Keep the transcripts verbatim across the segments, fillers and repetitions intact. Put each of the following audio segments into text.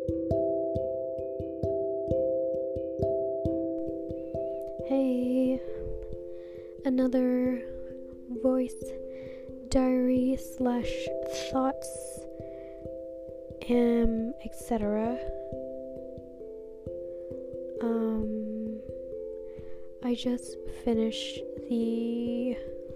Hey, another voice diary slash thoughts, um, et cetera. Um, I just finished the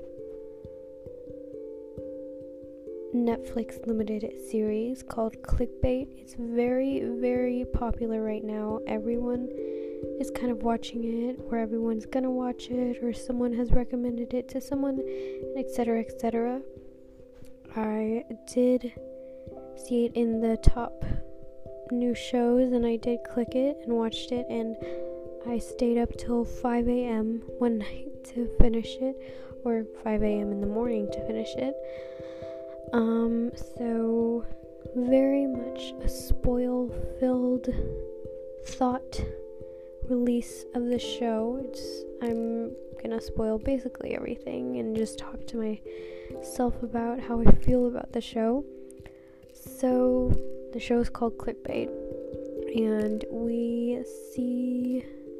Netflix limited series called Clickbait. It's very, very popular right now. Everyone is kind of watching it, or everyone's gonna watch it, or someone has recommended it to someone, etc, et cetera. I did see it in the top new shows, and I did click it and watched it, and I stayed up till five a.m. one night to finish it, or five a.m. in the morning to finish it. Um, so very much a spoil-filled thought release of the show. It's I'm gonna spoil basically everything and just talk to myself about how I feel about the show. So the show is called Clickbait, and we see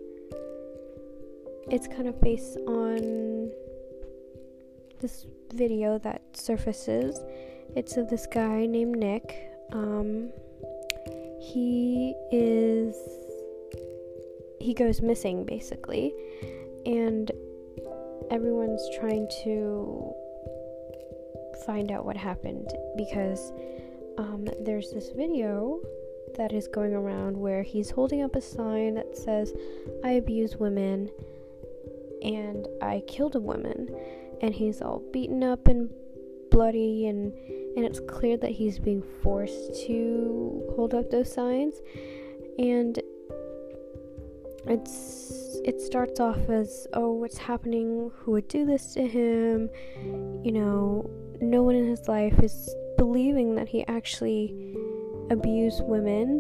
it's kind of based on this video that surfaces. It's of this guy named Nick. Um, he is he goes missing basically, and everyone's trying to find out what happened because um, there's this video that is going around where he's holding up a sign that says, "I abuse women and I killed a woman," and he's all beaten up and bloody, and and it's clear that he's being forced to hold up those signs. And it's it starts off as, oh, what's happening? Who would do this to him? You know, no one in his life is believing that he actually abused women,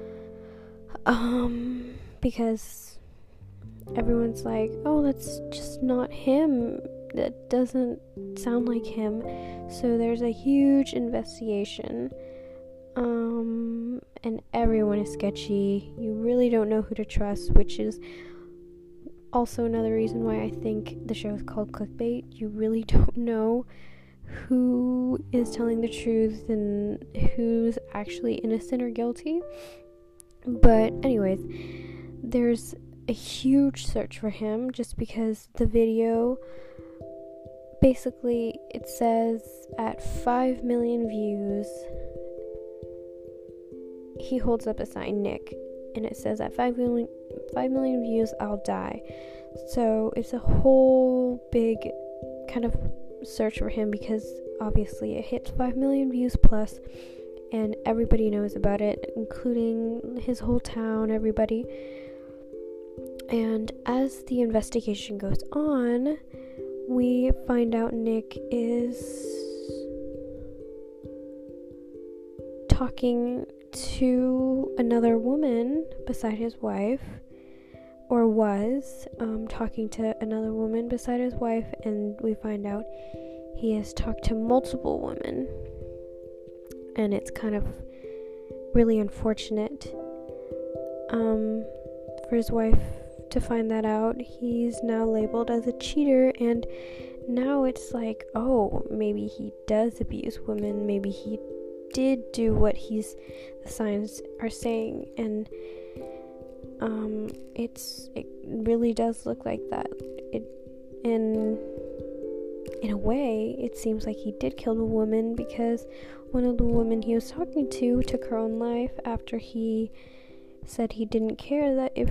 um, because everyone's like, oh, that's just not him. That doesn't sound like him. So there's a huge investigation, um, and everyone is sketchy. You really don't know who to trust, which is also another reason why I think the show is called Clickbait. You really don't know who is telling the truth and who's actually innocent or guilty. But anyways, there's a huge search for him just because the video, basically it says at five million views, he holds up a sign, Nick, and it says at five million, five million views, I'll die. So it's a whole big kind of search for him because obviously it hits five million views plus, and everybody knows about it, including his whole town, everybody. And as the investigation goes on, we find out Nick is talking to another woman beside his wife, or was um, talking to another woman beside his wife, and we find out he has talked to multiple women, and it's kind of really unfortunate um, for his wife to find that out. He's now labeled as a cheater, and now it's like, oh, maybe he does abuse women, maybe he did do what he's the signs are saying, and um it's it really does look like that. It in in a way it seems like he did kill the woman, because one of the women he was talking to took her own life after he said he didn't care that if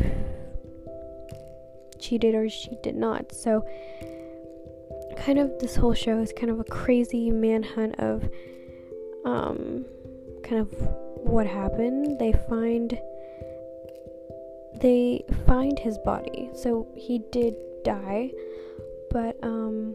she did or she did not. So kind of this whole show is kind of a crazy manhunt of um kind of what happened. They find they find his body. So he did die, but um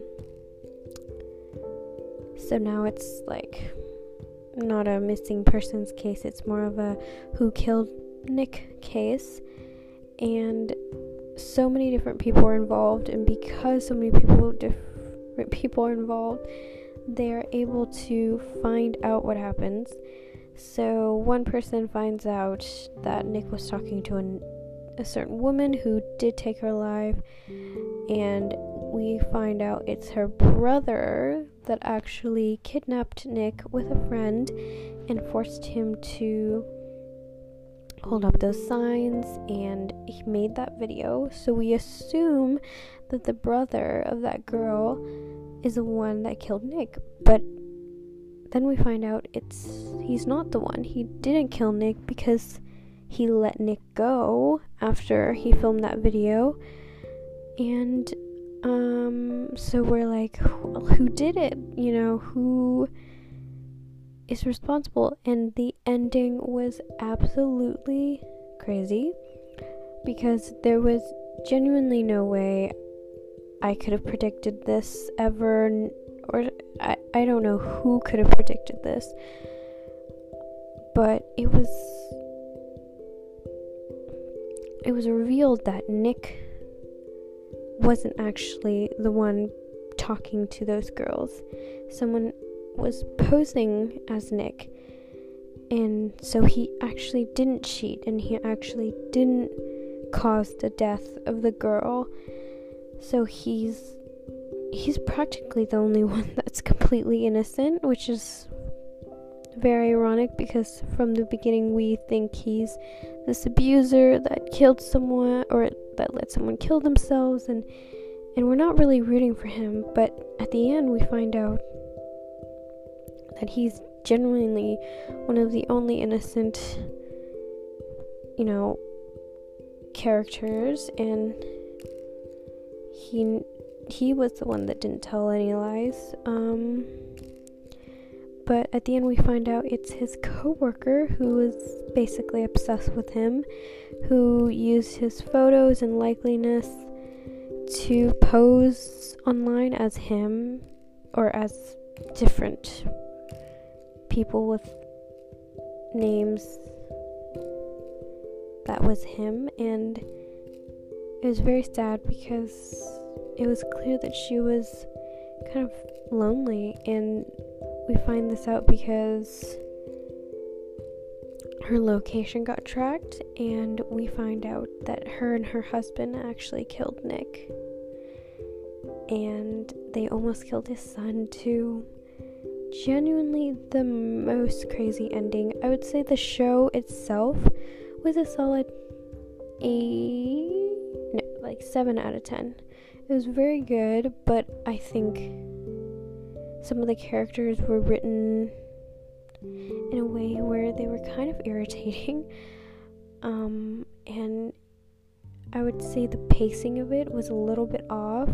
so now it's like not a missing persons case, it's more of a who killed Nick case. And so many different people are involved, and because so many people different people are involved, they are able to find out what happens. So one person finds out that Nick was talking to an, a certain woman who did take her alive, and we find out it's her brother that actually kidnapped Nick with a friend and forced him to hold up those signs, and he made that video. So we assume that the brother of that girl is the one that killed Nick, but then we find out it's he's not the one. He didn't kill Nick because he let Nick go after he filmed that video. And um so we're like, who, who did it? You know, who is responsible? And the ending was absolutely crazy, because there was genuinely no way I could have predicted this ever, or I, I don't know who could have predicted this, but it was it was revealed that Nick wasn't actually the one talking to those girls. Someone was posing as Nick, and so he actually didn't cheat, and he actually didn't cause the death of the girl. So he's he's practically the only one that's completely innocent, which is very ironic, because from the beginning we think he's this abuser that killed someone, or that let someone kill themselves, and and we're not really rooting for him. But at the end we find out that he's genuinely one of the only innocent, you know, characters, and he he was the one that didn't tell any lies. Um, but at the end we find out it's his co-worker who was basically obsessed with him, who used his photos and likeliness to pose online as him, or as different people with names that was him. And it was very sad, because it was clear that she was kind of lonely, and we find this out because her location got tracked, and we find out that her and her husband actually killed Nick, and they almost killed his son too. Genuinely the most crazy ending. I would say the show itself was a solid eight, no, like seven out of ten. It was very good, but I think some of the characters were written in a way where they were kind of irritating, um, and I would say the pacing of it was a little bit off,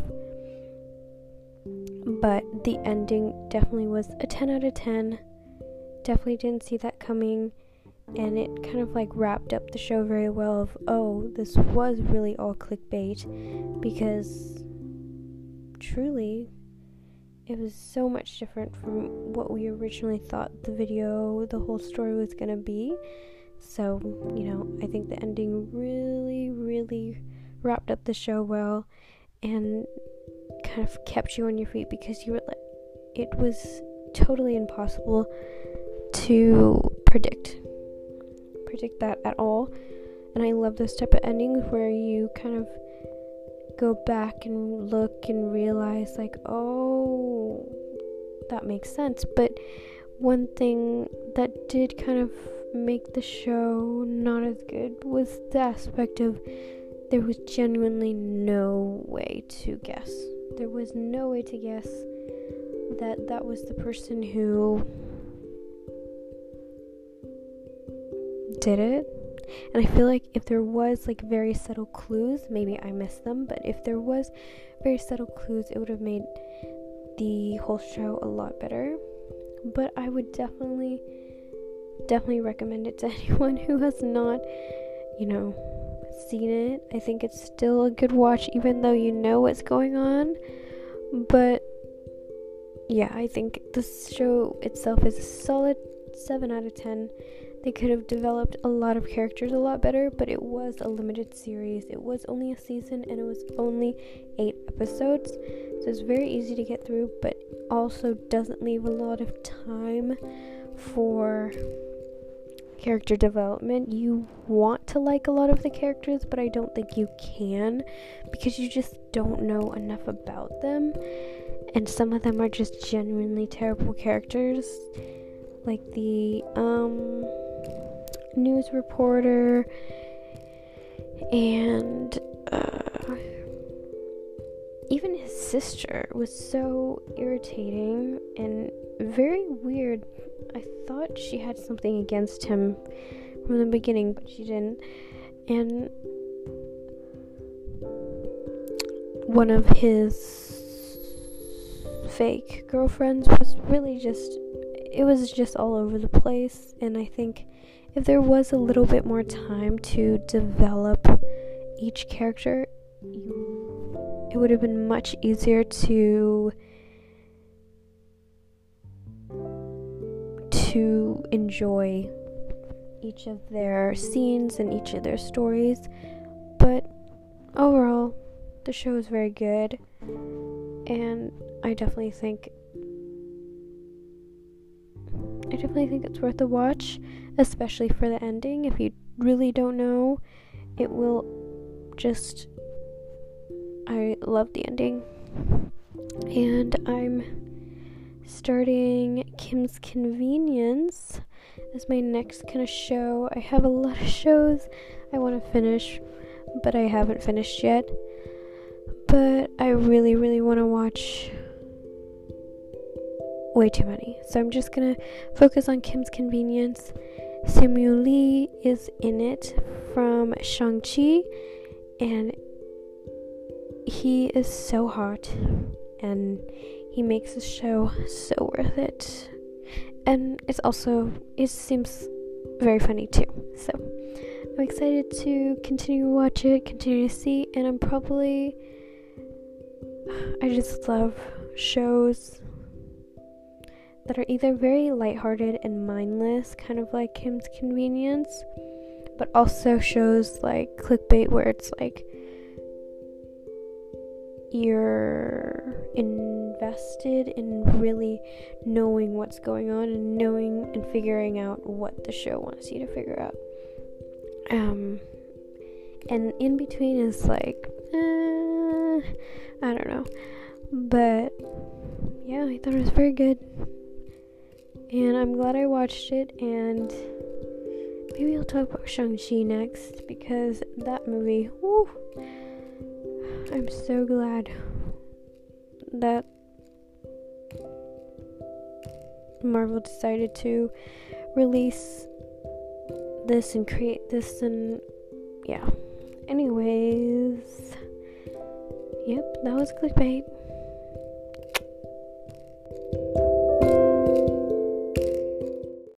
but the ending definitely was a ten out of ten. Definitely didn't see that coming, and it kind of like wrapped up the show very well of, oh, this was really all clickbait, because truly it was so much different from what we originally thought the video, the whole story was gonna be. So, you know, I think the ending really, really wrapped up the show well, and kind of kept you on your feet, because you were like, it was totally impossible to predict predict that at all. And I love those type of endings where you kind of go back and look and realize, like, oh, that makes sense. But one thing that did kind of make the show not as good was the aspect of there was genuinely no way to guess. There was no way to guess that that was the person who did it. And I feel like if there was like very subtle clues, maybe I missed them, but if there was very subtle clues, it would have made the whole show a lot better. But I would definitely definitely recommend it to anyone who has not, you know, seen it. I think it's still a good watch, even though you know what's going on. But yeah, I think this show itself is a solid seven out of ten. They could have developed a lot of characters a lot better, but it was a limited series. It was only a season, and it was only eight episodes, so it's very easy to get through, but also doesn't leave a lot of time for character development. You want to like a lot of the characters, but I don't think you can because you just don't know enough about them. And some of them are just genuinely terrible characters. Like the um, news reporter and uh, even his sister was so irritating and very weird. I thought she had something against him from the beginning, but she didn't. And one of his fake girlfriends was really just, it was just all over the place. And I think if there was a little bit more time to develop each character, you, it would have been much easier to to enjoy each of their scenes and each of their stories. But overall, the show is very good, and I definitely think I definitely think it's worth a watch, especially for the ending. If you really don't know, it will just I love the ending. And I'm starting Kim's Convenience as my next kind of show. I have a lot of shows I want to finish, but I haven't finished yet. But I really, really want to watch way too many. So I'm just gonna focus on Kim's Convenience. Samuel Lee is in it from Shang-Chi, and he is so hot, and he makes the show so worth it. And it's also, it seems very funny too. So I'm excited to continue to watch it, continue to see, and I'm probably, I just love shows that are either very lighthearted and mindless, kind of like Kim's Convenience, but also shows like Clickbait, where it's like you're invested in really knowing what's going on and knowing and figuring out what the show wants you to figure out. Um, and in between is like, uh, I don't know, but yeah, I thought it was very good, and I'm glad I watched it. And maybe I'll talk about Shang-Chi next, because that movie, woo, I'm so glad that Marvel decided to release this and create this, and yeah. Anyways, yep, that was Clickbait.